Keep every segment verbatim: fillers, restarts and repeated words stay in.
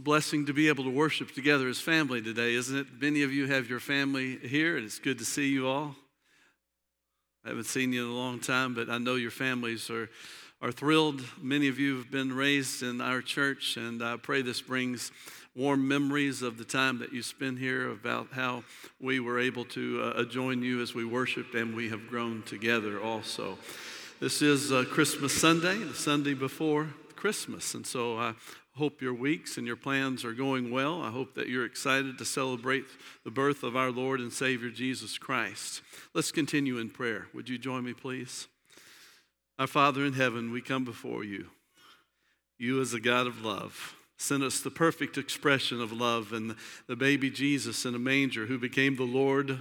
a blessing to be able to worship together as family today, isn't it? Many of you have your family here, and it's good to see you all. I haven't seen you in a long time, but I know your families are, are thrilled. Many of you have been raised in our church, and I pray this brings warm memories of the time that you spent here, about how we were able to uh, join you as we worshiped, and we have grown together also. This is uh, Christmas Sunday, the Sunday before Christmas, and so I hope your weeks and your plans are going well. I hope that you're excited to celebrate the birth of our Lord and Savior Jesus Christ. Let's continue in prayer. Would you join me, please? Our Father in heaven, we come before you. You as a God of love sent us the perfect expression of love in the baby Jesus in a manger who became the Lord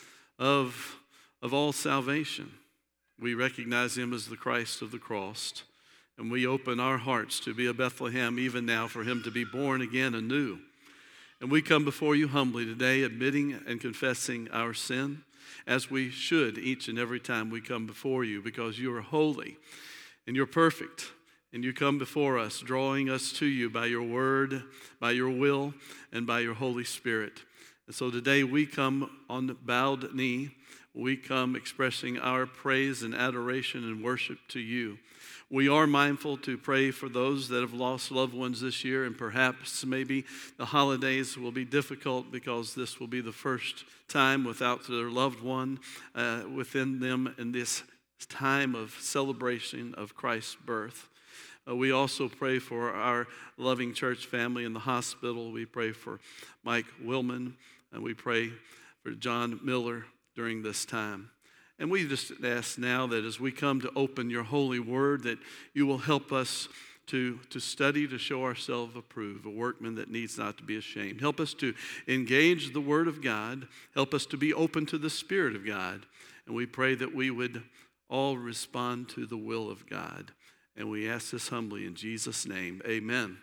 of, of all salvation. We recognize him as the Christ of the cross. And we open our hearts to be a Bethlehem even now for him to be born again anew. And we come before you humbly today, admitting and confessing our sin, as we should each and every time we come before you, because you are holy and you're perfect. And you come before us, drawing us to you by your word, by your will, and by your Holy Spirit. And so today we come on bowed knee. We come expressing our praise and adoration and worship to you. We are mindful to pray for those that have lost loved ones this year, and perhaps maybe the holidays will be difficult because this will be the first time without their loved one uh, within them in this time of celebration of Christ's birth. Uh, we also pray for our loving church family in the hospital. We pray for Mike Willman, and we pray for John Miller during this time. And we just ask now that as we come to open your holy word, that you will help us to, to study, to show ourselves approved, a workman that needs not to be ashamed. Help us to engage the word of God. Help us to be open to the Spirit of God. And we pray that we would all respond to the will of God. And we ask this humbly in Jesus' name. Amen.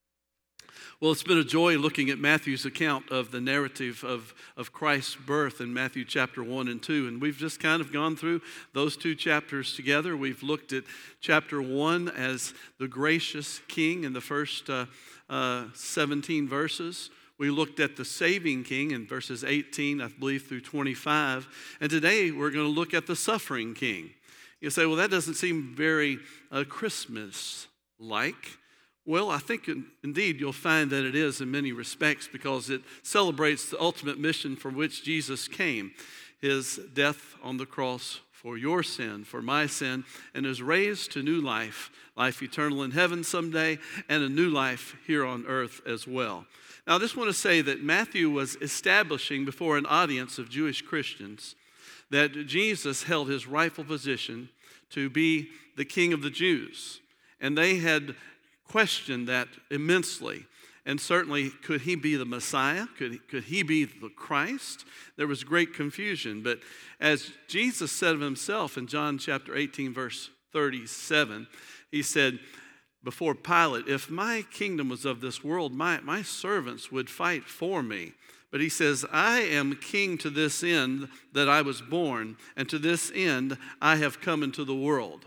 Well, it's been a joy looking at Matthew's account of the narrative of, of Christ's birth in Matthew chapter one and two. And we've just kind of gone through those two chapters together. We've looked at chapter one as the gracious king in the first uh, uh, seventeen verses. We looked at the saving king in verses eighteen, I believe, through twenty-five. And today we're going to look at the suffering king. You say, well, that doesn't seem very uh, Christmas-like. Well, I think indeed you'll find that it is in many respects, because it celebrates the ultimate mission for which Jesus came, his death on the cross for your sin, for my sin, and is raised to new life, life eternal in heaven someday, and a new life here on earth as well. Now, I just want to say that Matthew was establishing before an audience of Jewish Christians that Jesus held his rightful position to be the King of the Jews, and they had questioned that immensely. And certainly, could he be the Messiah? Could he, could he be the Christ? There was great confusion. But as Jesus said of himself in John chapter eighteen, verse thirty-seven, he said before Pilate, if my kingdom was of this world, my, my servants would fight for me. But he says, I am king to this end that I was born, and to this end I have come into the world.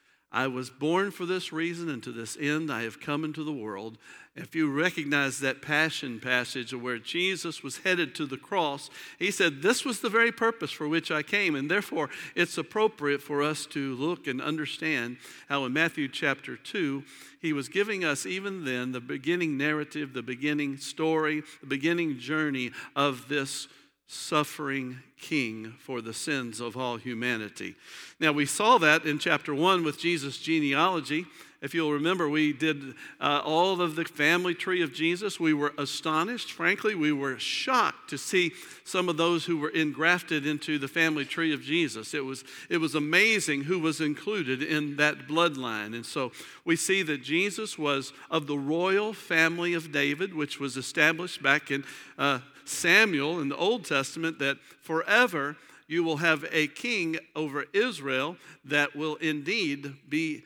I was born for this reason, and to this end I have come into the world. If you recognize that passion passage where Jesus was headed to the cross, he said, this was the very purpose for which I came. And therefore, it's appropriate for us to look and understand how in Matthew chapter two, he was giving us even then the beginning narrative, the beginning story, the beginning journey of this suffering king for the sins of all humanity. Now, we saw that in chapter one with Jesus' genealogy. If you'll remember, we did uh, all of the family tree of Jesus. We were astonished. Frankly, we were shocked to see some of those who were engrafted into the family tree of Jesus. It was, it was amazing who was included in that bloodline. And so we see that Jesus was of the royal family of David, which was established back in uh, Samuel in the Old Testament, that forever you will have a king over Israel that will indeed be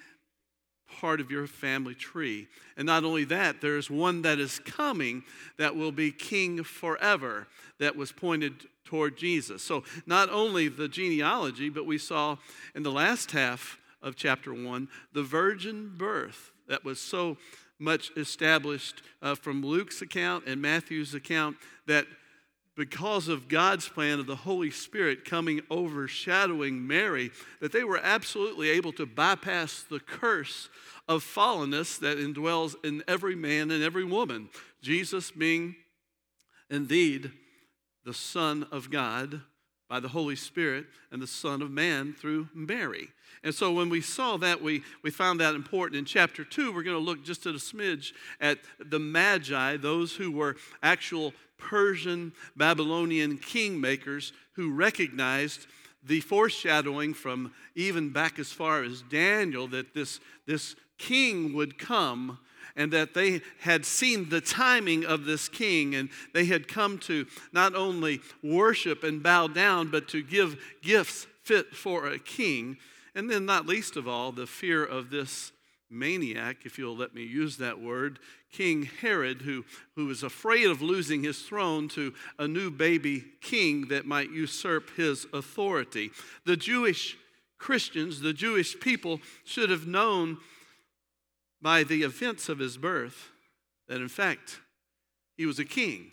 part of your family tree. And not only that, there's one that is coming that will be king forever, that was pointed toward Jesus. So not only the genealogy, but we saw in the last half of chapter one, the virgin birth that was so much established uh, from Luke's account and Matthew's account that because of God's plan of the Holy Spirit coming overshadowing Mary, that they were absolutely able to bypass the curse of fallenness that indwells in every man and every woman. Jesus being indeed the Son of God by the Holy Spirit and the Son of Man through Mary. And so when we saw that, we, we found that important. In chapter two, we're going to look just at a smidge at the Magi, those who were actual Persian, Babylonian kingmakers who recognized the foreshadowing from even back as far as Daniel that this, this king would come, and that they had seen the timing of this king, and they had come to not only worship and bow down, but to give gifts fit for a king. And then not least of all, the fear of this maniac, if you'll let me use that word, King Herod, who, who was afraid of losing his throne to a new baby king that might usurp his authority. The Jewish Christians, the Jewish people, should have known by the events of his birth that in fact he was a king,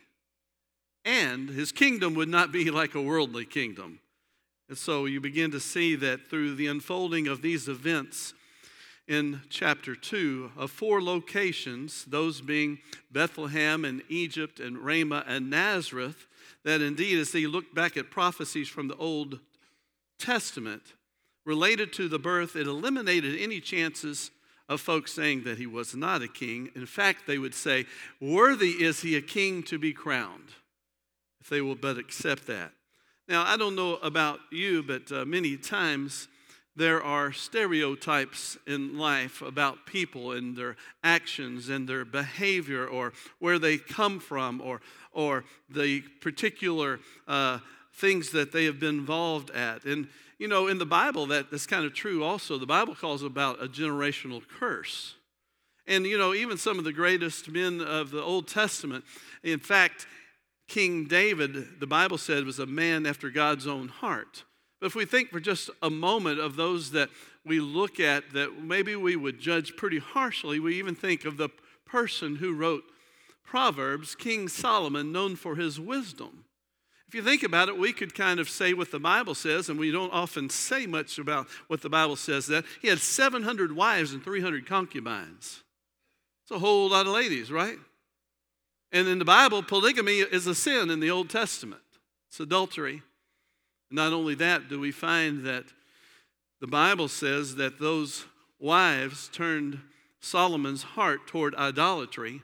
and his kingdom would not be like a worldly kingdom. And so you begin to see that through the unfolding of these events in chapter two of four locations, those being Bethlehem and Egypt and Ramah and Nazareth, that indeed as they look back at prophecies from the Old Testament related to the birth, it eliminated any chances of folks saying that he was not a king. In fact, they would say, worthy is he a king to be crowned, if they will but accept that. Now, I don't know about you, but uh, many times there are stereotypes in life about people and their actions and their behavior, or where they come from, or, or the particular uh, things that they have been involved at. And, you know, in the Bible, that, that's kind of true also. The Bible calls about a generational curse. And, you know, even some of the greatest men of the Old Testament, in fact, King David, the Bible said, was a man after God's own heart. But if we think for just a moment of those that we look at that maybe we would judge pretty harshly, we even think of the person who wrote Proverbs, King Solomon, known for his wisdom. If you think about it, we could kind of say what the Bible says, and we don't often say much about what the Bible says, that he had seven hundred wives and three hundred concubines. It's a whole lot of ladies, right? And in the Bible, polygamy is a sin in the Old Testament. It's adultery. Not only that, do we find that the Bible says that those wives turned Solomon's heart toward idolatry,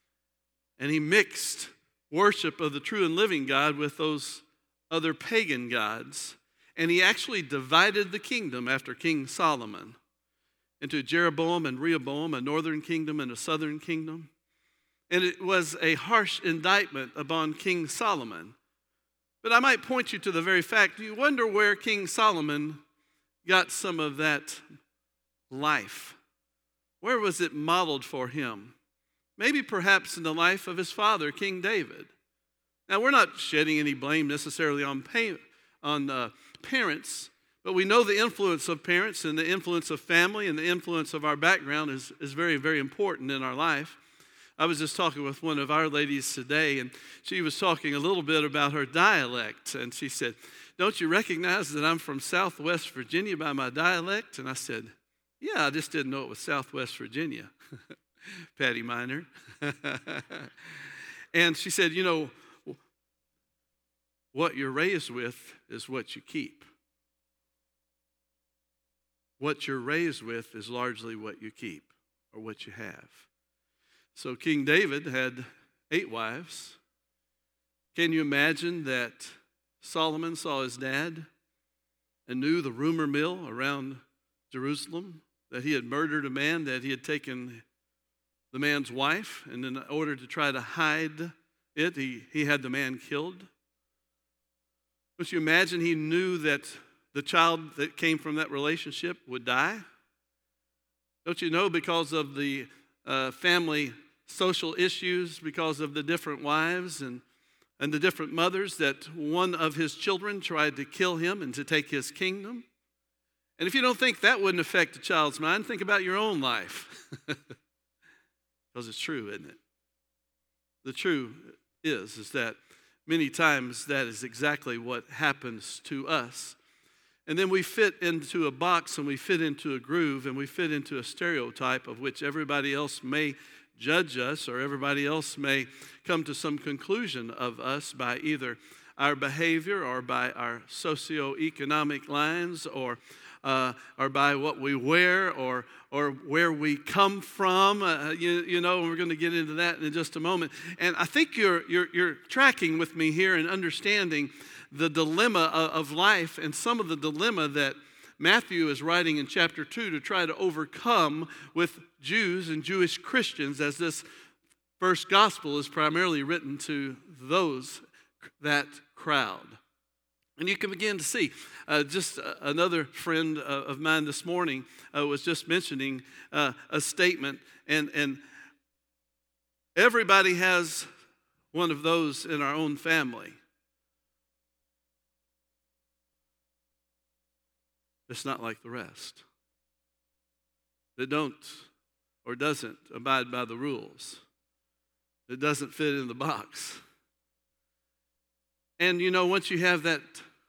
and he mixed worship of the true and living God with those other pagan gods. And he actually divided the kingdom after King Solomon into Jeroboam and Rehoboam, a northern kingdom and a southern kingdom. And it was a harsh indictment upon King Solomon. But I might point you to the very fact, you wonder where King Solomon got some of that life. Where was it modeled for him? Maybe perhaps in the life of his father, King David. Now, we're not shedding any blame necessarily on, pay, on uh, parents, but we know the influence of parents and the influence of family and the influence of our background is, is very, very important in our life. I was just talking with one of our ladies today, and she was talking a little bit about her dialect. And she said, don't you recognize that I'm from Southwest Virginia by my dialect? And I said, yeah, I just didn't know it was Southwest Virginia. Patty Minor. And she said, you know, what you're raised with is what you keep. What you're raised with is largely what you keep or what you have. So King David had eight wives. Can you imagine that Solomon saw his dad and knew the rumor mill around Jerusalem, that he had murdered a man, that he had taken the man's wife, and in order to try to hide it, he, he had the man killed? Don't you imagine he knew that the child that came from that relationship would die? Don't you know, because of the uh, family social issues, because of the different wives and, and the different mothers, that one of his children tried to kill him and to take his kingdom? And if you don't think that wouldn't affect a child's mind, think about your own life. Because it's true, isn't it? The truth is, is that many times that is exactly what happens to us. And then we fit into a box and we fit into a groove and we fit into a stereotype of which everybody else may judge us or everybody else may come to some conclusion of us by either our behavior or by our socioeconomic lines or uh, or by what we wear or or where we come from. Uh, you, you know, we're going to get into that in just a moment. And I think you're you're you're tracking with me here and understanding the dilemma of, of life and some of the dilemma that Matthew is writing in chapter two to try to overcome with Jews and Jewish Christians, as this first gospel is primarily written to those, that crowd. And you can begin to see, uh, just uh, another friend uh, of mine this morning uh, was just mentioning uh, a statement, and, and everybody has one of those in our own family. It's not like the rest. It don't or doesn't abide by the rules. It doesn't fit in the box. And you know, once you have that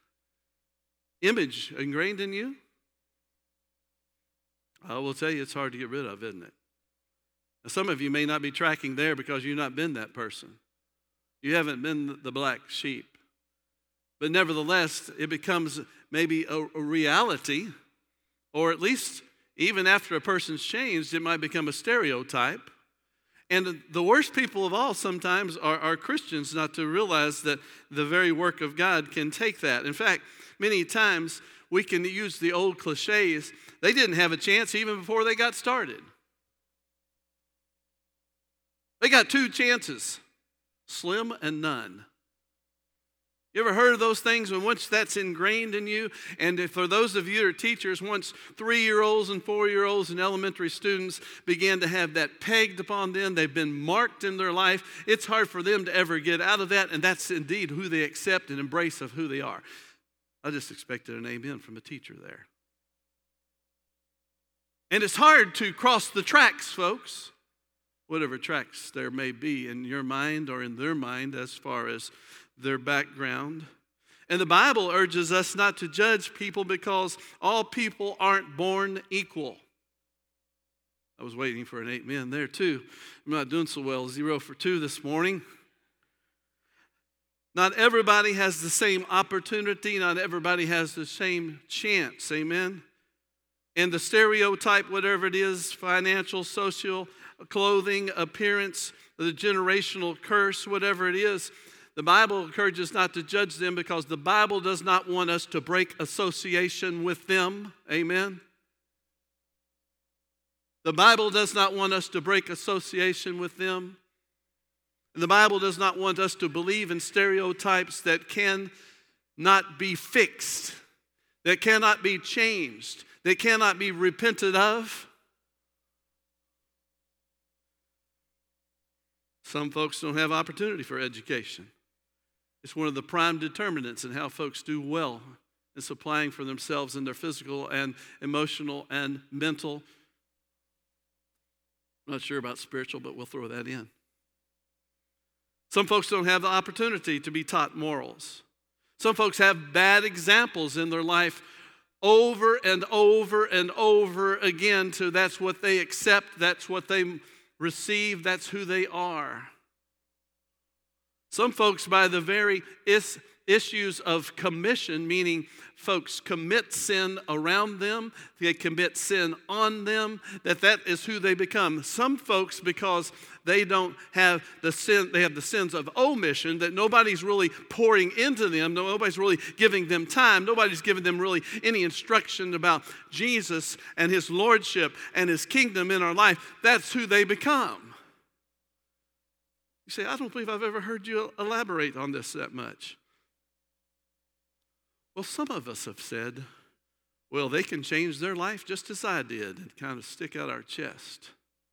image ingrained in you, I will tell you it's hard to get rid of, isn't it? Now, some of you may not be tracking there because you've not been that person. You haven't been the black sheep. But nevertheless, it becomes maybe a, a reality, or at least even after a person's changed, it might become a stereotype. And the worst people of all sometimes are, are Christians not to realize that the very work of God can take that. In fact, many times we can use the old cliches. They didn't have a chance even before they got started. They got two chances, slim and none. You ever heard of those things when once that's ingrained in you? And if for those of you that are teachers, once three-year-olds and four-year-olds and elementary students begin to have that pegged upon them, they've been marked in their life, it's hard for them to ever get out of that, and that's indeed who they accept and embrace of who they are. I just expected an amen from a teacher there. And it's hard to cross the tracks, folks, whatever tracks there may be in your mind or in their mind as far as their background. And the Bible urges us not to judge people because all people aren't born equal. I was waiting for an amen there too. I'm not doing so well. Zero for two this morning. Not everybody has the same opportunity. Not everybody has the same chance. Amen? And the stereotype, whatever it is, financial, social, clothing, appearance, the generational curse, whatever it is, the Bible encourages not to judge them because the Bible does not want us to break association with them. Amen? The Bible does not want us to break association with them. And the Bible does not want us to believe in stereotypes that cannot be fixed, that cannot be changed, that cannot be repented of. Some folks don't have opportunity for education. It's one of the prime determinants in how folks do well in supplying for themselves in their physical and emotional and mental. I'm not sure about spiritual, but we'll throw that in. Some folks don't have the opportunity to be taught morals. Some folks have bad examples in their life over and over and over again to that's what they accept, that's what they receive, that's who they are. Some folks, by the very is, issues of commission, meaning folks commit sin around them, they commit sin on them, that that is who they become. Some folks, because they don't have the sin, they have the sins of omission, that nobody's really pouring into them, nobody's really giving them time, nobody's giving them really any instruction about Jesus and his lordship and his kingdom in our life. That's who they become. You say, I don't believe I've ever heard you elaborate on this that much. Well, some of us have said, well, they can change their life just as I did and kind of stick out our chest.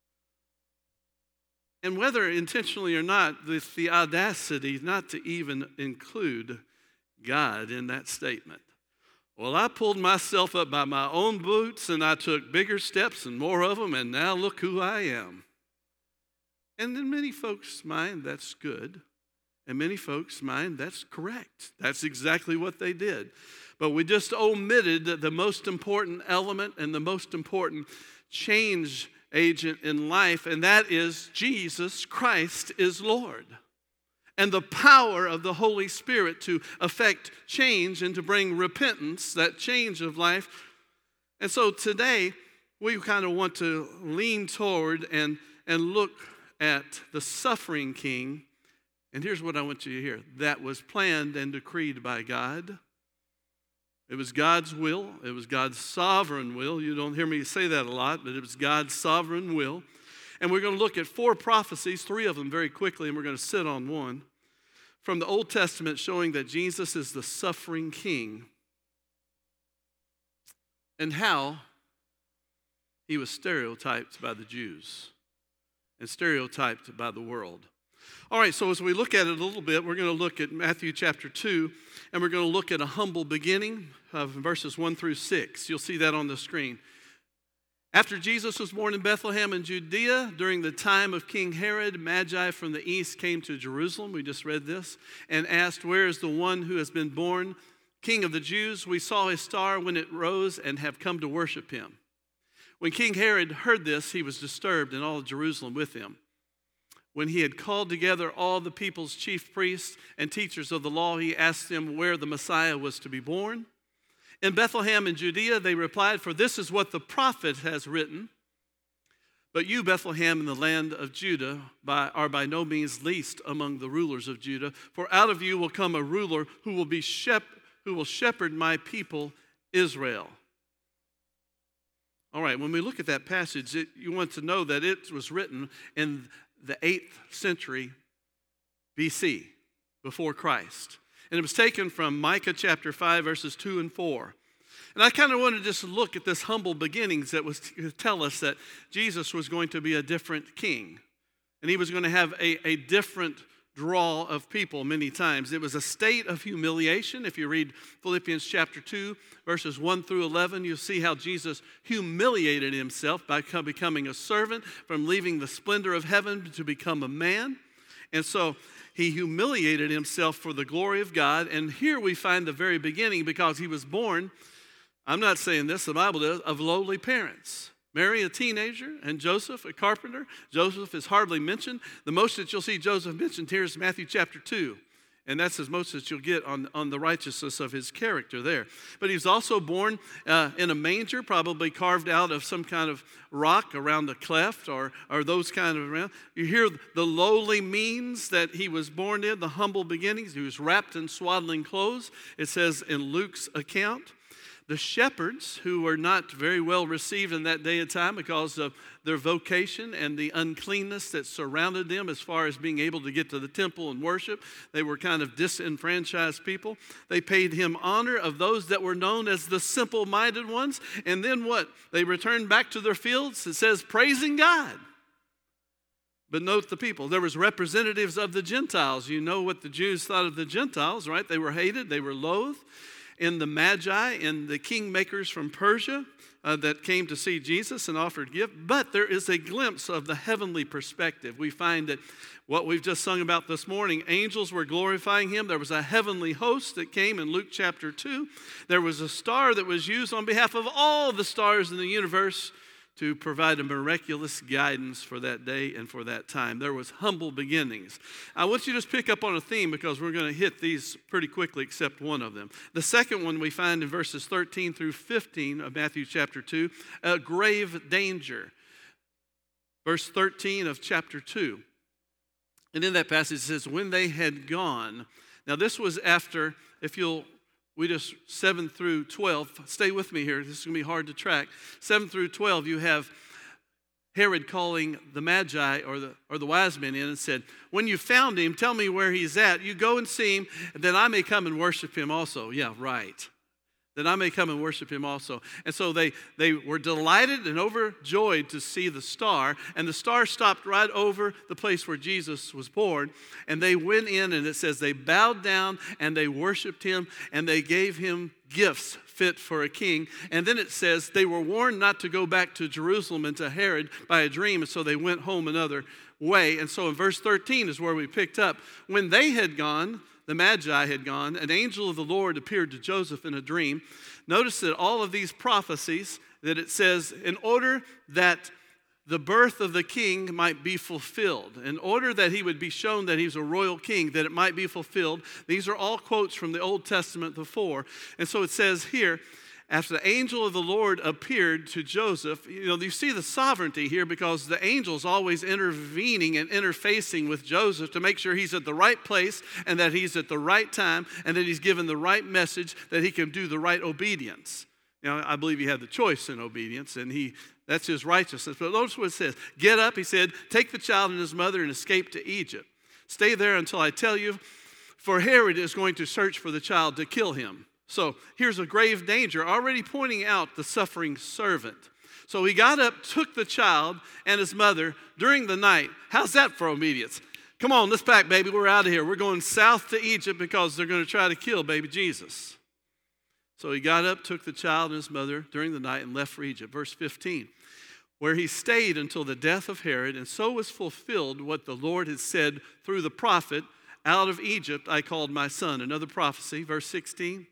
And whether intentionally or not, the, the audacity not to even include God in that statement. Well, I pulled myself up by my own boots and I took bigger steps and more of them, and now look who I am. And in many folks' mind, that's good. And many folks' mind, that's correct. That's exactly what they did. But we just omitted the most important element and the most important change agent in life, and that is Jesus Christ is Lord. And the power of the Holy Spirit to affect change and to bring repentance, that change of life. And so today, we kind of want to lean toward and, and look at the suffering King. And here's what I want you to hear. That was planned and decreed by God. It was God's will. It was God's sovereign will. You don't hear me say that a lot, but it was God's sovereign will. And we're going to look at four prophecies, three of them very quickly, and we're going to sit on one, from the Old Testament showing that Jesus is the suffering King and how he was stereotyped by the Jews and stereotyped by the world. All right, so as we look at it a little bit, we're going to look at Matthew chapter two, and we're going to look at a humble beginning of verses one through six. You'll see that on the screen. After Jesus was born in Bethlehem in Judea, during the time of King Herod, Magi from the east came to Jerusalem, we just read this, and asked, "Where is the one who has been born King of the Jews? We saw his star when it rose and have come to worship him." When King Herod heard this, he was disturbed, and all of Jerusalem with him. When he had called together all the people's chief priests and teachers of the law, he asked them where the Messiah was to be born. In Bethlehem in Judea, they replied, "For this is what the prophet has written. But you, Bethlehem, in the land of Judah, by, are by no means least among the rulers of Judah. For out of you will come a ruler who will be shep- who will shepherd my people, Israel." All right, when we look at that passage, it, you want to know that it was written in the eighth century B C, before Christ. And it was taken from Micah chapter five, verses two and four. And I kind of want to just look at this humble beginnings that was to tell us that Jesus was going to be a different king. And he was going to have a, a different draw of people many times. It was a state of humiliation. If you read Philippians chapter two, verses one through eleven, you'll see how Jesus humiliated himself by becoming a servant, from leaving the splendor of heaven to become a man. And so he humiliated himself for the glory of God. And here we find the very beginning, because he was born, I'm not saying this, the Bible does, of lowly parents. Mary, a teenager, and Joseph, a carpenter. Joseph is hardly mentioned. The most that you'll see Joseph mentioned here is Matthew chapter two. And that's as most as you'll get on, on the righteousness of his character there. But he was also born uh, in a manger, probably carved out of some kind of rock around a cleft or, or those kind of around. You hear the lowly means that he was born in, the humble beginnings. He was wrapped in swaddling clothes, it says in Luke's account. The shepherds, who were not very well received in that day and time because of their vocation and the uncleanness that surrounded them as far as being able to get to the temple and worship, they were kind of disenfranchised people. They paid him honor of those that were known as the simple-minded ones. And then what? They returned back to their fields, it says, praising God. But note the people. There was representatives of the Gentiles. You know what the Jews thought of the Gentiles, right? They were hated. They were loathed. In the Magi and the kingmakers from Persia uh, that came to see Jesus and offered gift. But there is a glimpse of the heavenly perspective. We find that what we've just sung about this morning, angels were glorifying him. There was a heavenly host that came in Luke chapter two. There was a star that was used on behalf of all the stars in the universe to provide a miraculous guidance for that day and for that time. There was humble beginnings. I want you to just pick up on a theme, because we're going to hit these pretty quickly except one of them. The second one we find in verses thirteen through fifteen of Matthew chapter two, a grave danger. Verse thirteen of chapter two. And in that passage it says, when they had gone. Now this was after, if you'll We just, seven through twelve, stay with me here, this is going to be hard to track. seven through twelve, you have Herod calling the Magi or the or the wise men in and said, when you found him, tell me where he's at. You go and see him, and then I may come and worship him also. Yeah, right. Then I may come and worship him also. And so they, they were delighted and overjoyed to see the star. And the star stopped right over the place where Jesus was born. And they went in, and it says they bowed down and they worshiped him, and they gave him gifts, fit for a king. And then it says they were warned not to go back to Jerusalem and to Herod by a dream, and so they went home another way. And so in verse thirteen is where we picked up. When they had gone, the Magi had gone, an angel of the Lord appeared to Joseph in a dream. Notice that all of these prophecies, that it says, in order that the birth of the king might be fulfilled, in order that he would be shown that he's a royal king, that it might be fulfilled. These are all quotes from the Old Testament before. And so it says here, after the angel of the Lord appeared to Joseph, you know, you see the sovereignty here because the angel's always intervening and interfacing with Joseph to make sure he's at the right place and that he's at the right time and that he's given the right message, that he can do the right obedience. You know, I believe he had the choice in obedience, and he that's his righteousness. But notice what it says. Get up, he said, take the child and his mother and escape to Egypt. Stay there until I tell you, for Herod is going to search for the child to kill him. So here's a grave danger, already pointing out the suffering servant. So he got up, took the child and his mother during the night. How's that for obedience? Come on, let's pack, baby. We're out of here. We're going south to Egypt because they're going to try to kill baby Jesus. So he got up, took the child and his mother during the night and left for Egypt. Verse fifteen, where he stayed until the death of Herod, and so was fulfilled what the Lord had said through the prophet, out of Egypt I called my son. Another prophecy, verse sixteen.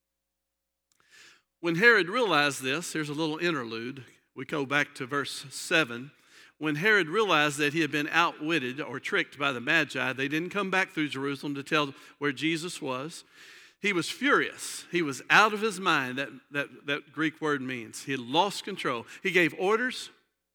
When Herod realized this, here's a little interlude. We go back to verse seven. When Herod realized that he had been outwitted or tricked by the Magi, they didn't come back through Jerusalem to tell where Jesus was. He was furious. He was out of his mind, that, that, that Greek word means. He had lost control. He gave orders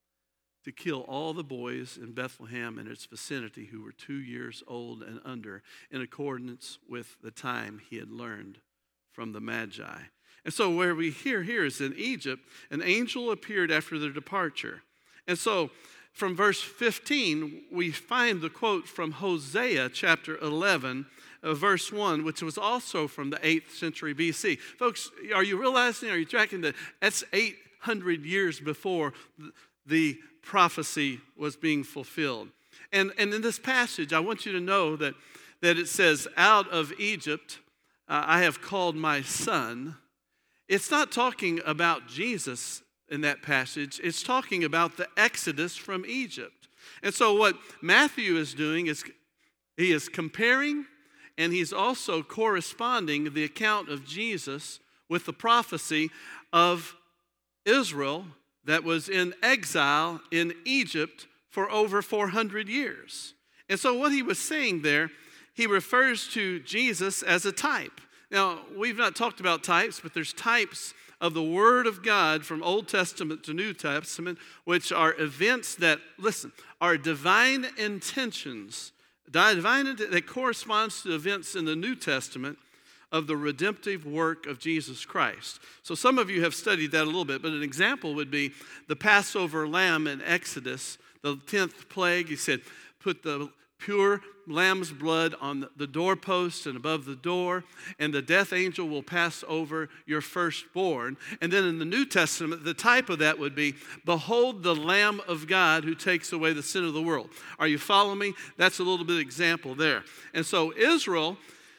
to kill all the boys in Bethlehem and its vicinity who were two years old and under, in accordance with the time he had learned from the Magi. And so where we hear here is in Egypt, an angel appeared after their departure. And so from verse fifteen, we find the quote from Hosea chapter eleven, uh, verse one, which was also from the eighth century B C. Folks, are you realizing, are you tracking that that's eight hundred years before the prophecy was being fulfilled? And, and in this passage, I want you to know that, that it says, out of Egypt uh, I have called my son. It's not talking about Jesus in that passage. It's talking about the exodus from Egypt. And so what Matthew is doing is he is comparing and he's also corresponding the account of Jesus with the prophecy of Israel that was in exile in Egypt for over four hundred years. And so what he was saying there, he refers to Jesus as a type. Now, we've not talked about types, but there's types of the Word of God from Old Testament to New Testament, which are events that, listen, are divine intentions, divine that corresponds to events in the New Testament of the redemptive work of Jesus Christ. So some of you have studied that a little bit, but an example would be the Passover lamb in Exodus, the tenth plague. He said, put the pure lamb's blood on the doorpost and above the door, and the death angel will pass over your firstborn. And then in the New Testament, the type of that would be, behold the Lamb of God who takes away the sin of the world. Are you following me? That's a little bit of example there. And so Israel,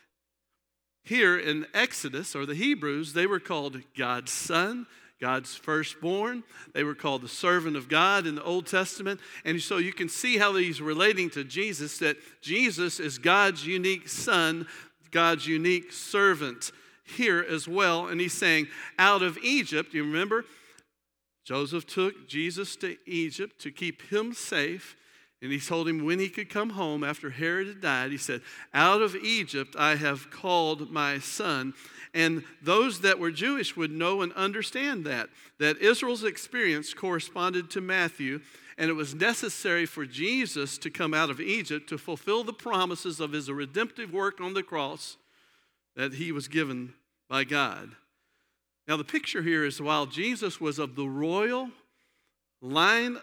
here in Exodus, or the Hebrews, they were called God's son, God's firstborn. They were called the servant of God in the Old Testament. And so you can see how he's relating to Jesus, that Jesus is God's unique son, God's unique servant here as well. And he's saying, out of Egypt, you remember, Joseph took Jesus to Egypt to keep him safe. And he told him when he could come home after Herod had died, he said, out of Egypt I have called my son. And those that were Jewish would know and understand that, that Israel's experience corresponded to Matthew, and it was necessary for Jesus to come out of Egypt to fulfill the promises of his redemptive work on the cross that he was given by God. Now the picture here is while Jesus was of the royal line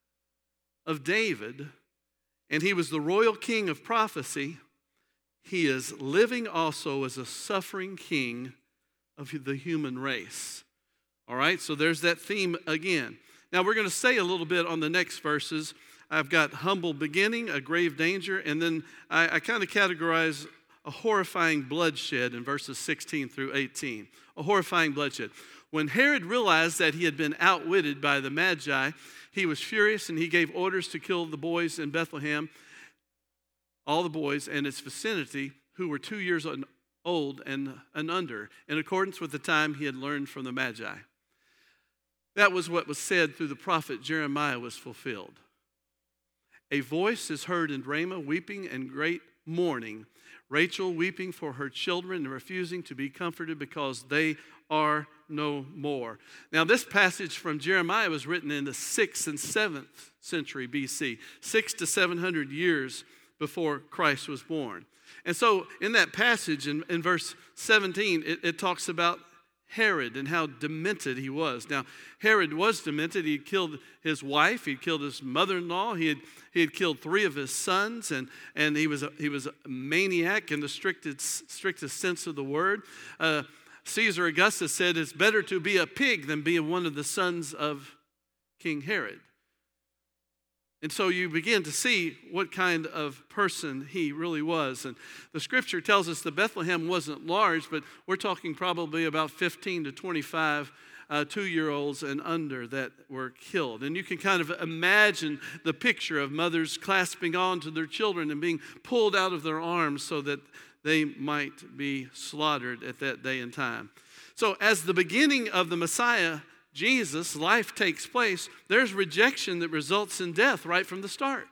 of David, and he was the royal king of prophecy, he is living also as a suffering king of the human race. All right, so there's that theme again. Now we're going to say a little bit on the next verses. I've got humble beginning, a grave danger, and then I, I kind of categorize a horrifying bloodshed in verses sixteen through eighteen. A horrifying bloodshed. When Herod realized that he had been outwitted by the Magi, he was furious and he gave orders to kill the boys in Bethlehem, all the boys in its vicinity who were two years old and, and under, in accordance with the time he had learned from the Magi. That was what was said through the prophet Jeremiah was fulfilled. A voice is heard in Ramah, weeping and great mourning, Rachel weeping for her children and refusing to be comforted because they are no more. Now, this passage from Jeremiah was written in the sixth and seventh century B C, six to seven hundred years before Christ was born. And so in that passage in, in verse seventeen, it, it talks about Herod and how demented he was. Now, Herod was demented. He'd killed his wife. He'd killed his mother-in-law. He had, he had killed three of his sons, and, and he was a, he was a maniac in the strictest, strictest sense of the word. Uh, Caesar Augustus said it's better to be a pig than be one of the sons of King Herod. And so you begin to see what kind of person he really was. And the scripture tells us that Bethlehem wasn't large, but we're talking probably about fifteen to twenty-five uh, two-year-olds and under that were killed. And you can kind of imagine the picture of mothers clasping on to their children and being pulled out of their arms so that they might be slaughtered at that day and time. So as the beginning of the Messiah, Jesus, life takes place, there's rejection that results in death right from the start.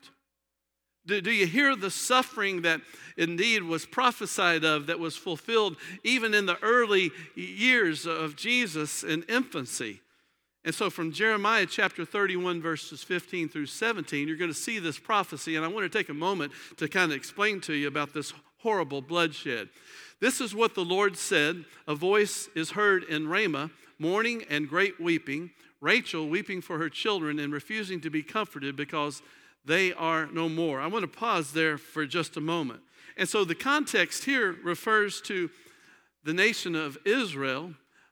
Do, do you hear the suffering that indeed was prophesied of, that was fulfilled even in the early years of Jesus in infancy? And so from Jeremiah chapter thirty-one, verses fifteen through seventeen, you're going to see this prophecy, and I want to take a moment to kind of explain to you about this horrible bloodshed. This is what the Lord said: a voice is heard in Ramah, mourning and great weeping, Rachel weeping for her children and refusing to be comforted because they are no more. I want to pause there for just a moment. And so the context here refers to the nation of Israel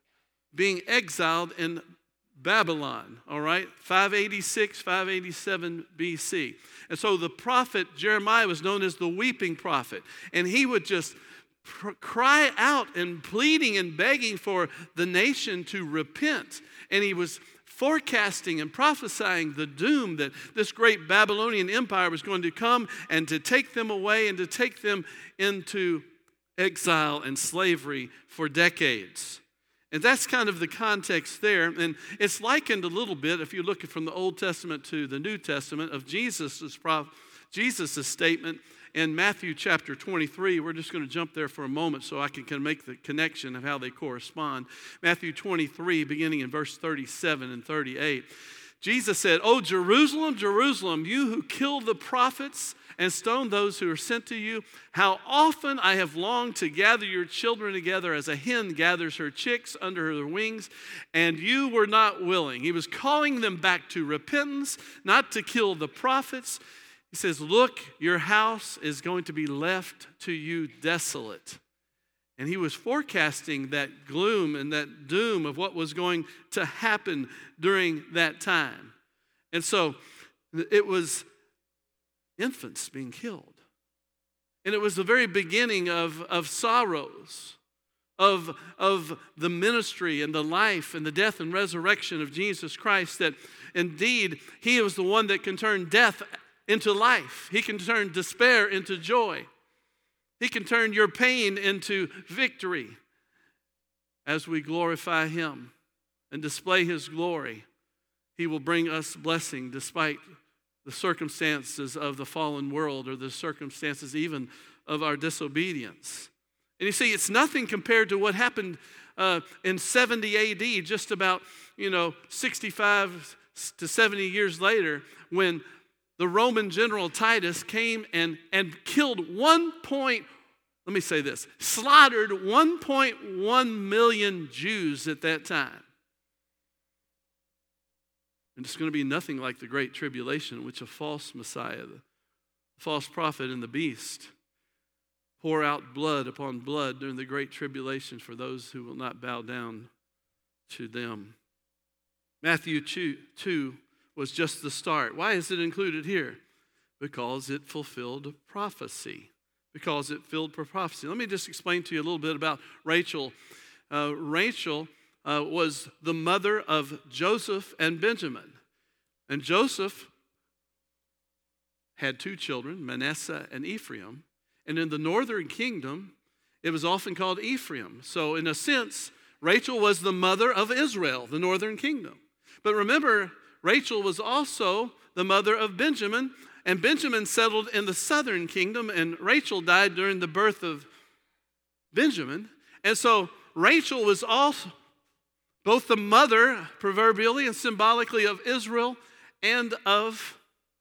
being exiled in Babylon, all right, five eighty-six, five eighty-seven B C. And so the prophet Jeremiah was known as the weeping prophet, and he would just pr- cry out and pleading and begging for the nation to repent. And he was forecasting and prophesying the doom that this great Babylonian empire was going to come and to take them away and to take them into exile and slavery for decades. And that's kind of the context there. And it's likened a little bit, if you look from the Old Testament to the New Testament, of Jesus's prof- Jesus's statement in Matthew chapter twenty-three. We're just going to jump there for a moment so I can, can make the connection of how they correspond. Matthew twenty-three, beginning in verse thirty-seven and thirty-eight. Jesus said, "O Jerusalem, Jerusalem, you who kill the prophets and stone those who are sent to you, how often I have longed to gather your children together as a hen gathers her chicks under her wings, and you were not willing." He was calling them back to repentance, not to kill the prophets. He says, "Look, your house is going to be left to you desolate." And he was forecasting that gloom and that doom of what was going to happen during that time. And so it was infants being killed. And it was the very beginning of, of sorrows, of, of the ministry and the life and the death and resurrection of Jesus Christ, that indeed he was the one that can turn death into life. He can turn despair into joy. He can turn your pain into victory as we glorify him and display his glory. He will bring us blessing despite the circumstances of the fallen world or the circumstances even of our disobedience. And you see, it's nothing compared to what happened uh, in seventy A D, just about, you know, sixty-five to seventy years later, when the Roman general Titus came and, and killed one point, let me say this, slaughtered one point one million Jews at that time. And it's going to be nothing like the Great Tribulation, in which a false Messiah, the false prophet and the beast pour out blood upon blood during the Great Tribulation for those who will not bow down to them. Matthew two was just the start. Why is it included here? Because it fulfilled prophecy. because it filled prophecy. Let me just explain to you a little bit about Rachel. Uh, Rachel uh, was the mother of Joseph and Benjamin. And Joseph had two children, Manasseh and Ephraim. And in the northern kingdom, it was often called Ephraim. So in a sense, Rachel was the mother of Israel, the northern kingdom. But remember, Rachel was also the mother of Benjamin, and Benjamin settled in the southern kingdom, and Rachel died during the birth of Benjamin. And so Rachel was also both the mother, proverbially and symbolically, of Israel and of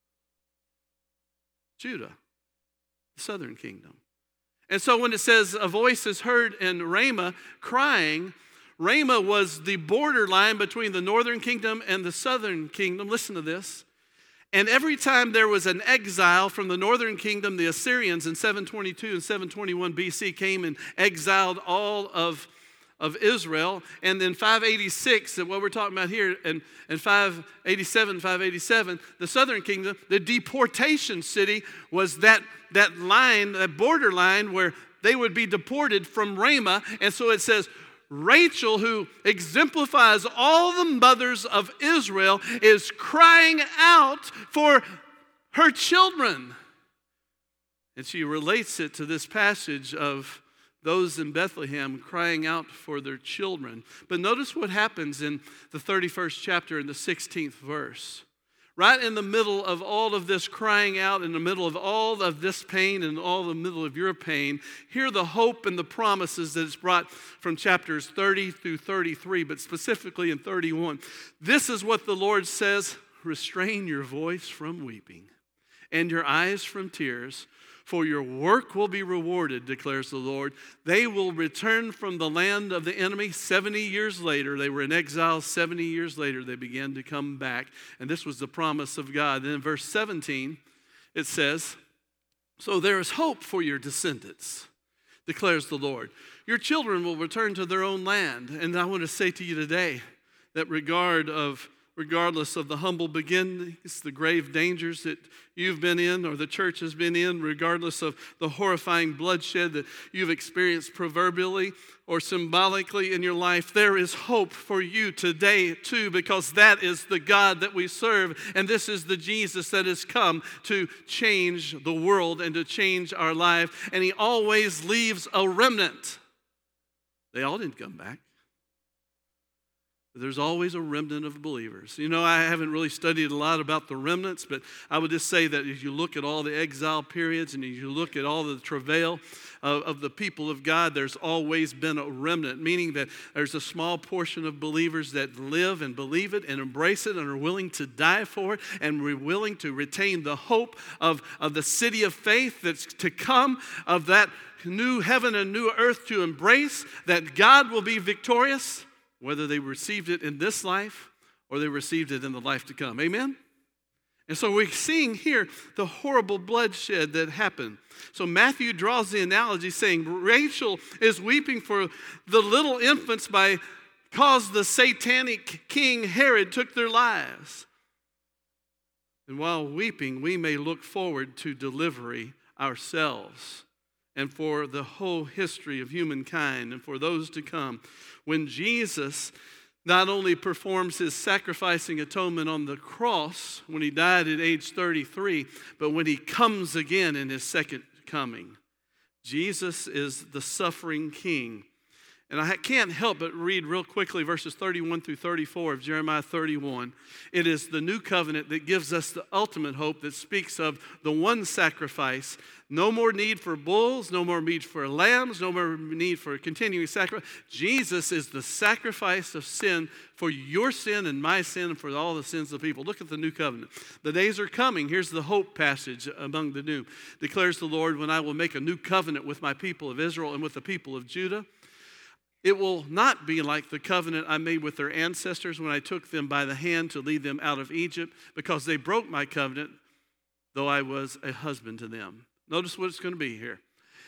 Judah, the southern kingdom. And so when it says a voice is heard in Ramah crying, Ramah was the borderline between the northern kingdom and the southern kingdom. Listen to this. And every time there was an exile from the northern kingdom, the Assyrians in seven twenty-two and seven twenty-one B C came and exiled all of, of Israel. And then five eighty-six, what we're talking about here, and, and five eighty-seven, five eighty-seven, the southern kingdom, the deportation city was that, that line, that borderline where they would be deported from Ramah. And so it says, Rachel, who exemplifies all the mothers of Israel, is crying out for her children. And she relates it to this passage of those in Bethlehem crying out for their children. But notice what happens in the thirty-first chapter in the sixteenth verse. Right in the middle of all of this crying out, in the middle of all of this pain and all the middle of your pain, hear the hope and the promises that is brought from chapters thirty through thirty-three, but specifically in thirty-one. This is what the Lord says, restrain your voice from weeping and your eyes from tears, for your work will be rewarded, declares the Lord. They will return from the land of the enemy seventy years later. They were in exile seventy years later. They began to come back. And this was the promise of God. Then in verse seventeen, it says, so there is hope for your descendants, declares the Lord. Your children will return to their own land. And I want to say to you today that regard of regardless of the humble beginnings, the grave dangers that you've been in or the church has been in, regardless of the horrifying bloodshed that you've experienced proverbially or symbolically in your life, there is hope for you today too, because that is the God that we serve, and this is the Jesus that has come to change the world and to change our life, and he always leaves a remnant. They all didn't come back. There's always a remnant of believers. You know, I haven't really studied a lot about the remnants, but I would just say that as you look at all the exile periods and as you look at all the travail of, of the people of God, there's always been a remnant, meaning that there's a small portion of believers that live and believe it and embrace it and are willing to die for it and we're willing to retain the hope of, of the city of faith that's to come, of that new heaven and new earth to embrace, that God will be victorious, whether they received it in this life or they received it in the life to come. Amen? And so we're seeing here the horrible bloodshed that happened. So Matthew draws the analogy saying Rachel is weeping for the little infants by cause the satanic king Herod took their lives. And while weeping, we may look forward to delivery ourselves and for the whole history of humankind and for those to come. When Jesus not only performs his sacrificing atonement on the cross when he died at age thirty-three, but when he comes again in his second coming. Jesus is the suffering king. And I can't help but read real quickly verses thirty-one through thirty-four of Jeremiah thirty-one. It is the new covenant that gives us the ultimate hope that speaks of the one sacrifice. No more need for bulls, no more need for lambs, no more need for continuing sacrifice. Jesus is the sacrifice of sin for your sin and my sin and for all the sins of people. Look at the new covenant. The days are coming. Here's the hope passage among the new. Declares the Lord, when I will make a new covenant with my people of Israel and with the people of Judah. It will not be like the covenant I made with their ancestors when I took them by the hand to lead them out of Egypt, because they broke my covenant, though I was a husband to them. Notice what it's going to be here.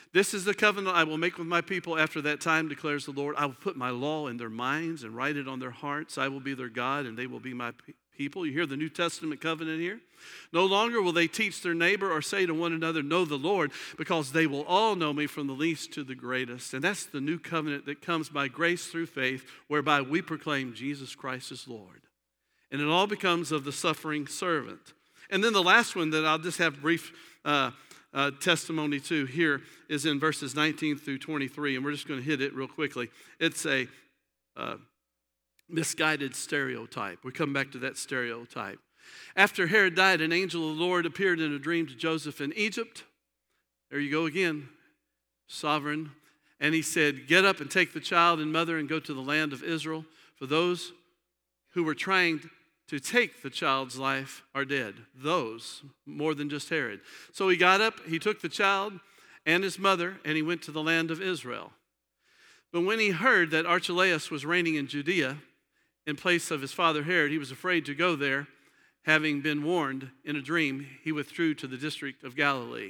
This is the covenant I will make with my people after that time, declares the Lord. I will put my law in their minds and write it on their hearts. I will be their God, and they will be my people. You hear the New Testament covenant here? No longer will they teach their neighbor or say to one another, know the Lord, because they will all know me from the least to the greatest. And that's the new covenant that comes by grace through faith, whereby we proclaim Jesus Christ as Lord. And it all becomes of the suffering servant. And then the last one that I'll just have brief uh, uh, testimony to here is in verses nineteen through twenty-three, and we're just going to hit it real quickly. It's a uh, misguided stereotype. We come back to that stereotype. After Herod died, an angel of the Lord appeared in a dream to Joseph in Egypt. There you go again, sovereign. And he said, get up and take the child and mother and go to the land of Israel, for those who were trying to take the child's life are dead. Those, more than just Herod. So he got up, he took the child and his mother, and he went to the land of Israel. But when he heard that Archelaus was reigning in Judea in place of his father Herod, he was afraid to go there. Having been warned in a dream, he withdrew to the district of Galilee.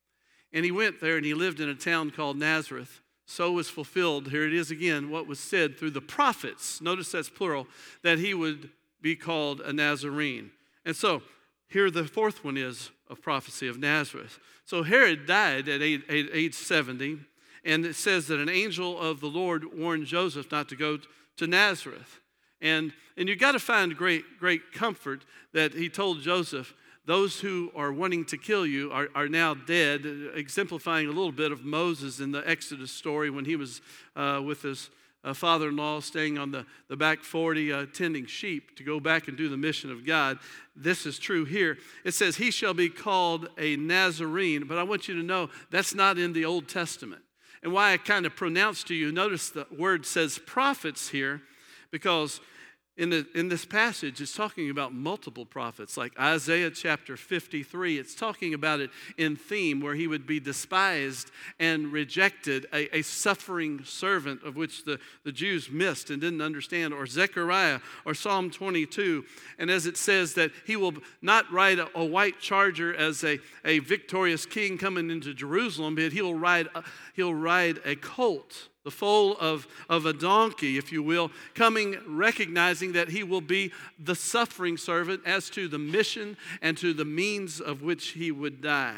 And he went there and he lived in a town called Nazareth. So was fulfilled, here it is again, what was said through the prophets, notice that's plural, that he would be called a Nazarene. And so here the fourth one is of prophecy of Nazareth. So Herod died at age, age seventy, and it says that an angel of the Lord warned Joseph not to go to Nazareth. And, and you've got to find great, great comfort that he told Joseph, those who are wanting to kill you are, are now dead, exemplifying a little bit of Moses in the Exodus story when he was uh, with his uh, father-in-law staying on the, the back forty, uh, tending sheep to go back and do the mission of God. This is true here. It says, he shall be called a Nazarene, but I want you to know that's not in the Old Testament. And why I kind of pronounce to you, notice the word says prophets here, because in, the, in this passage, it's talking about multiple prophets, like Isaiah chapter fifty-three. It's talking about it in theme, where he would be despised and rejected, a, a suffering servant of which the, the Jews missed and didn't understand, or Zechariah, or Psalm twenty-two. And as it says that he will not ride a, a white charger as a, a victorious king coming into Jerusalem, but he'll ride a, he'll ride a colt, the foal of, of a donkey, if you will, coming, recognizing that he will be the suffering servant as to the mission and to the means of which he would die.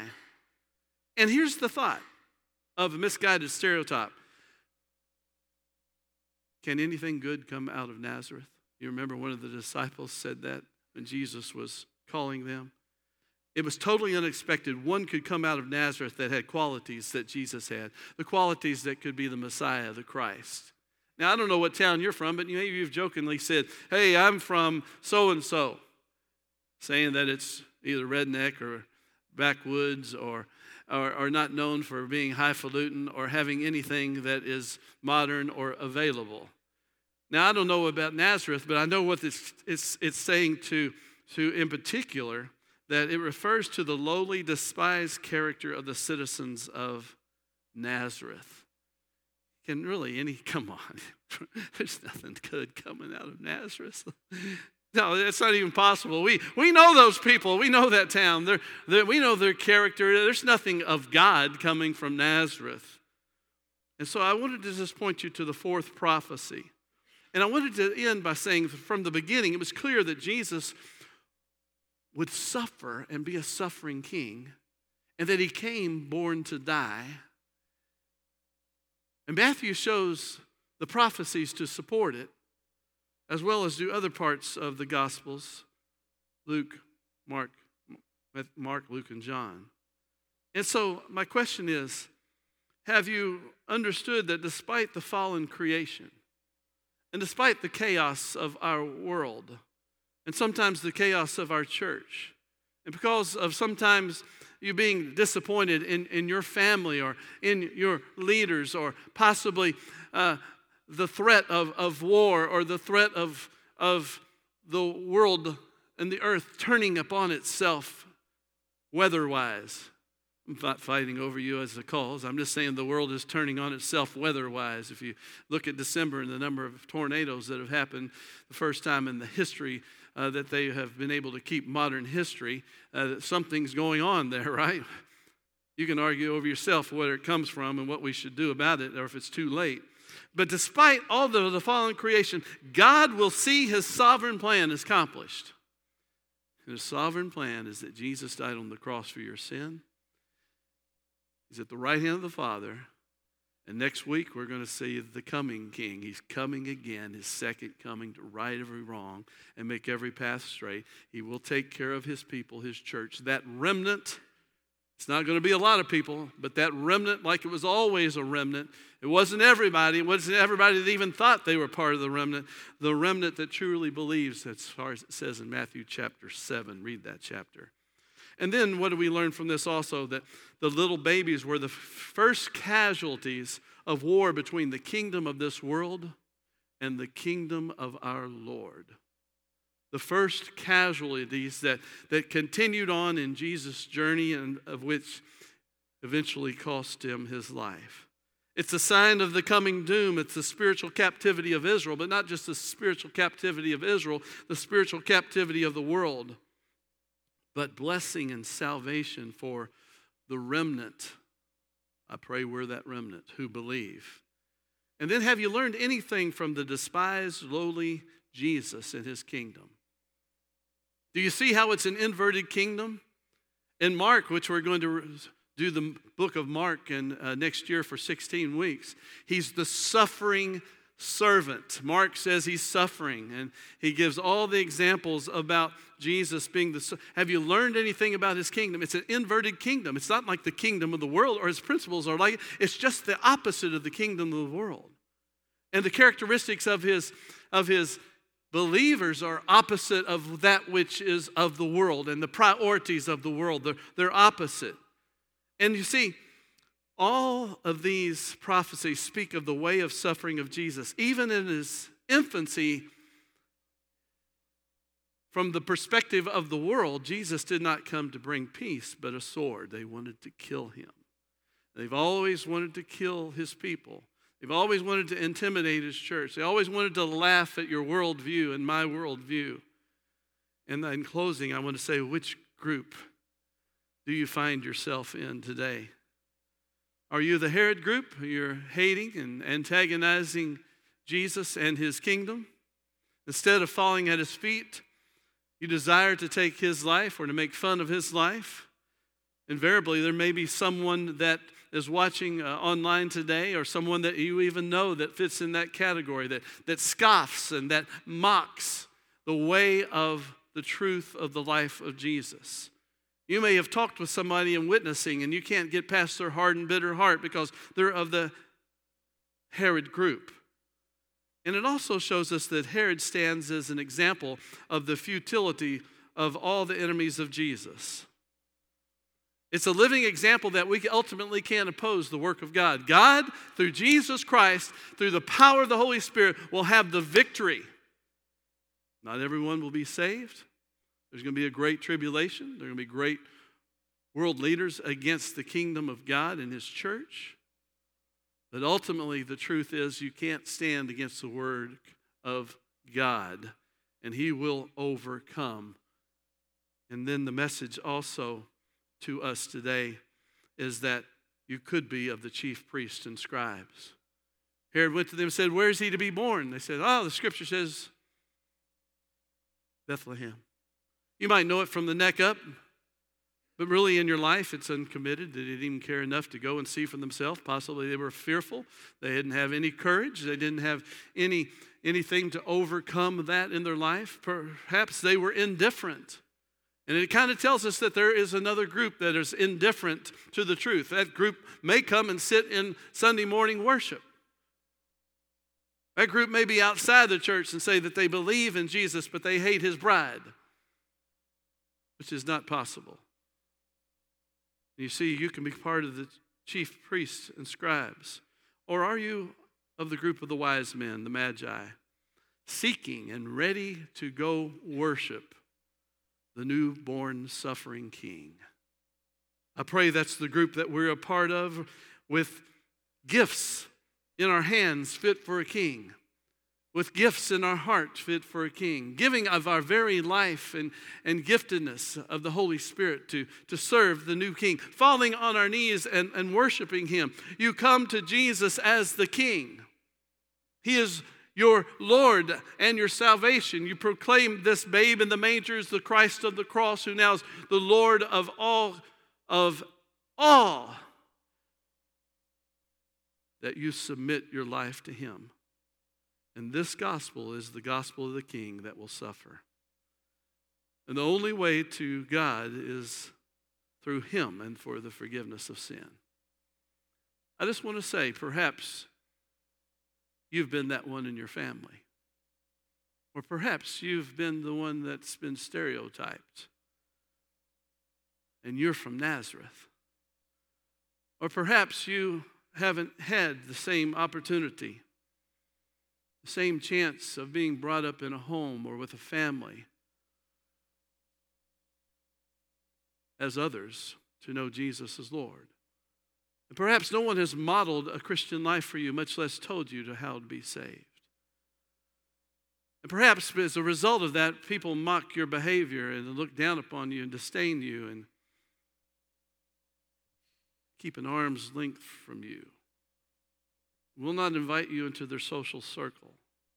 And here's the thought of a misguided stereotype. Can anything good come out of Nazareth? You remember one of the disciples said that when Jesus was calling them? It was totally unexpected. One could come out of Nazareth that had qualities that Jesus had, the qualities that could be the Messiah, the Christ. Now, I don't know what town you're from, but maybe you've jokingly said, hey, I'm from so-and-so, saying that it's either redneck or backwoods or, or, or not known for being highfalutin or having anything that is modern or available. Now, I don't know about Nazareth, but I know what this, it's, it's saying to, to, in particular, that it refers to the lowly, despised character of the citizens of Nazareth. Can really any, come on, there's nothing good coming out of Nazareth. No, it's not even possible. We we know those people. We know that town. They're, they're, we know their character. There's nothing of God coming from Nazareth. And so I wanted to just point you to the fourth prophecy. And I wanted to end by saying from the beginning, it was clear that Jesus would suffer and be a suffering king, and that he came born to die. And Matthew shows the prophecies to support it, as well as do other parts of the Gospels, Luke, Mark, Mark, Luke, and John. And so my question is, have you understood that despite the fallen creation, and despite the chaos of our world, and sometimes the chaos of our church, and because of sometimes you being disappointed in, in your family or in your leaders, or possibly uh, the threat of, of war, or the threat of, of the world and the earth turning upon itself weather-wise. I'm not fighting over you as a cause. I'm just saying the world is turning on itself weather-wise. If you look at December and the number of tornadoes that have happened, the first time in the history uh, that they have been able to keep modern history, uh, something's going on there, right? You can argue over yourself where it comes from and what we should do about it, or if it's too late. But despite all the, the fallen creation, God will see his sovereign plan accomplished. His sovereign plan is that Jesus died on the cross for your sin. He's at the right hand of the Father. And next week, we're going to see the coming King. He's coming again, his second coming to right every wrong and make every path straight. He will take care of his people, his church. That remnant, it's not going to be a lot of people, but that remnant, like it was always a remnant, it wasn't everybody. It wasn't everybody that even thought they were part of the remnant. The remnant that truly believes, as far as it says in Matthew chapter seven. Read that chapter. And then what do we learn from this also? That the little babies were the first casualties of war between the kingdom of this world and the kingdom of our Lord. The first casualties that, that continued on in Jesus' journey and of which eventually cost him his life. It's a sign of the coming doom. It's the spiritual captivity of Israel, but not just the spiritual captivity of Israel, the spiritual captivity of the world. But blessing and salvation for the remnant. I pray we're that remnant who believe. And then have you learned anything from the despised, lowly Jesus and his kingdom? Do you see how it's an inverted kingdom? In Mark, which we're going to do the book of Mark in, uh, next year for sixteen weeks, he's the suffering servant. Mark says he's suffering, and he gives all the examples about Jesus being the... Have you learned anything about his kingdom? It's an inverted kingdom. It's not like the kingdom of the world, or his principles are like... It's just the opposite of the kingdom of the world. And the characteristics of his, of his believers are opposite of that which is of the world, and the priorities of the world. They're, they're opposite. And you see, all of these prophecies speak of the way of suffering of Jesus. Even in his infancy, from the perspective of the world, Jesus did not come to bring peace, but a sword. They wanted to kill him. They've always wanted to kill his people. They've always wanted to intimidate his church. They always wanted to laugh at your worldview and my worldview. And in closing, I want to say, which group do you find yourself in today? Are you the Herod group? You're hating and antagonizing Jesus and his kingdom? Instead of falling at his feet, you desire to take his life or to make fun of his life? Invariably, there may be someone that is watching uh, online today, or someone that you even know that fits in that category, that, that scoffs and that mocks the way of the truth of the life of Jesus. You may have talked with somebody in witnessing, and you can't get past their hardened, bitter heart because they're of the Herod group. And it also shows us that Herod stands as an example of the futility of all the enemies of Jesus. It's a living example that we ultimately can't oppose the work of God. God, through Jesus Christ, through the power of the Holy Spirit, will have the victory. Not everyone will be saved. There's going to be a great tribulation. There are going to be great world leaders against the kingdom of God and his church. But ultimately, the truth is you can't stand against the word of God, and he will overcome. And then the message also to us today is that you could be of the chief priests and scribes. Herod went to them and said, "Where is he to be born?" They said, "Oh, the scripture says Bethlehem." You might know it from the neck up, but really in your life it's uncommitted. They didn't even care enough to go and see for themselves. Possibly they were fearful. They didn't have any courage. They didn't have any anything to overcome that in their life. Perhaps they were indifferent. And it kind of tells us that there is another group that is indifferent to the truth. That group may come and sit in Sunday morning worship. That group may be outside the church and say that they believe in Jesus, but they hate his bride, which is not possible. You see, you can be part of the chief priests and scribes. Or are you of the group of the wise men, the magi, seeking and ready to go worship the newborn suffering king? I pray that's the group that we're a part of, with gifts in our hands fit for a king. with gifts in our heart fit for a king, giving of our very life and, and giftedness of the Holy Spirit to, to serve the new king, falling on our knees and, and worshiping him. You come to Jesus as the king. He is your Lord and your salvation. You proclaim this babe in the manger is the Christ of the cross, who now is the Lord of all, of all, that you submit your life to him. And this gospel is the gospel of the king that will suffer. And the only way to God is through him and for the forgiveness of sin. I just want to say, perhaps you've been that one in your family. Or perhaps you've been the one that's been stereotyped. And you're from Nazareth. Or perhaps you haven't had the same opportunity, the same chance of being brought up in a home or with a family as others to know Jesus as Lord. And perhaps no one has modeled a Christian life for you, much less told you to how to be saved. And perhaps as a result of that, people mock your behavior and look down upon you and disdain you and keep an arm's length from you. Will not invite you into their social circle.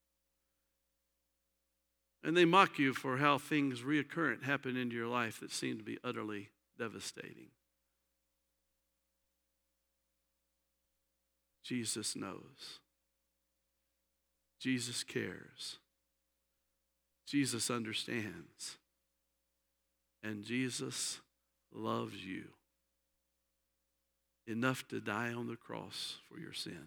And they mock you for how things reoccurrent happen into your life that seem to be utterly devastating. Jesus knows. Jesus cares. Jesus understands. And Jesus loves you enough to die on the cross for your sin.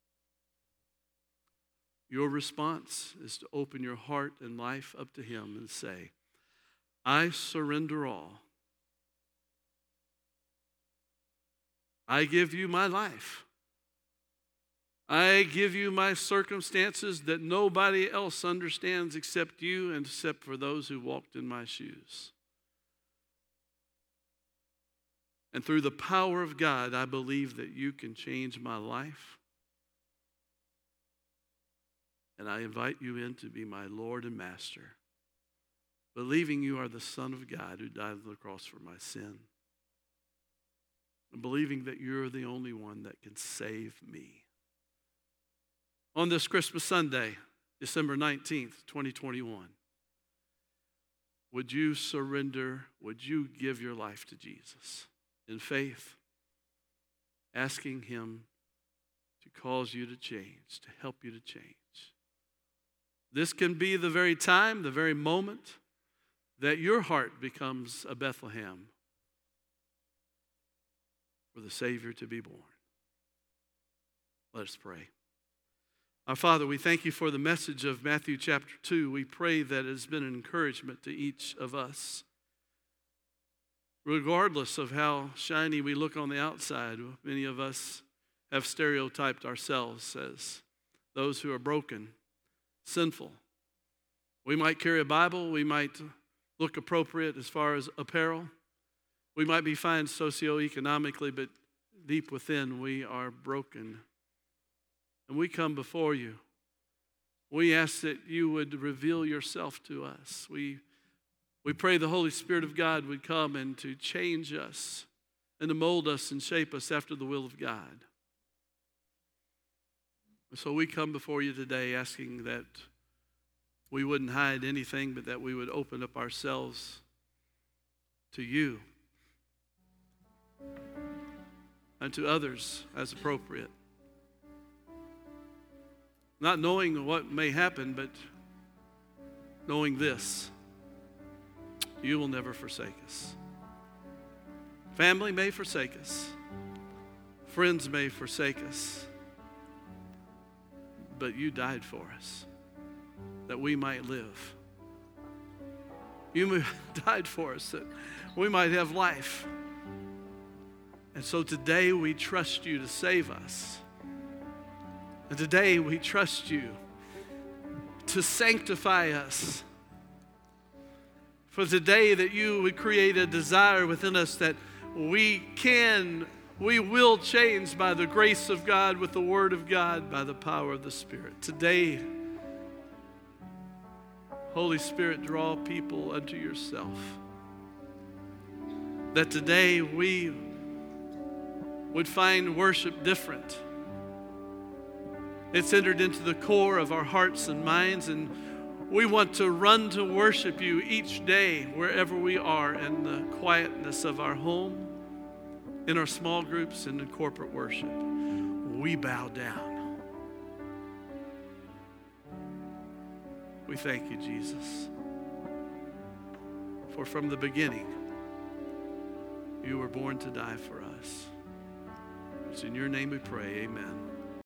Your response is to open your heart and life up to him and say, I surrender all. I give you my life. I give you my circumstances that nobody else understands except you and except for those who walked in my shoes. And through the power of God, I believe that you can change my life. And I invite you in to be my Lord and Master, believing you are the Son of God who died on the cross for my sin, and believing that you're the only one that can save me. On this Christmas Sunday, December nineteenth, twenty twenty-one, would you surrender, would you give your life to Jesus in faith, asking him to cause you to change, to help you to change? This can be the very time, the very moment that your heart becomes a Bethlehem for the Savior to be born. Let us pray. Our Father, we thank you for the message of Matthew chapter two. We pray that it has been an encouragement to each of us. Regardless of how shiny we look on the outside, many of us have stereotyped ourselves as those who are broken, sinful. We might carry a Bible. We might look appropriate as far as apparel. We might be fine socioeconomically, but deep within we are broken. And we come before you. We ask that you would reveal yourself to us. We, we pray the Holy Spirit of God would come and to change us and to mold us and shape us after the will of God. So we come before you today asking that we wouldn't hide anything, but that we would open up ourselves to you and to others as appropriate. Not knowing what may happen, but knowing this: you will never forsake us. Family may forsake us. Friends may forsake us. But you died for us, that we might live. You died for us, that we might have life. And so today we trust you to save us. And today we trust you to sanctify us. For today that you would create a desire within us that we can We will change by the grace of God, with the Word of God, by the power of the Spirit. Today, Holy Spirit, draw people unto yourself. That today we would find worship different. It's entered into the core of our hearts and minds, and we want to run to worship you each day wherever we are, in the quietness of our home, in our small groups, and in corporate worship. We bow down. We thank you, Jesus, for from the beginning, you were born to die for us. It's in your name we pray, amen.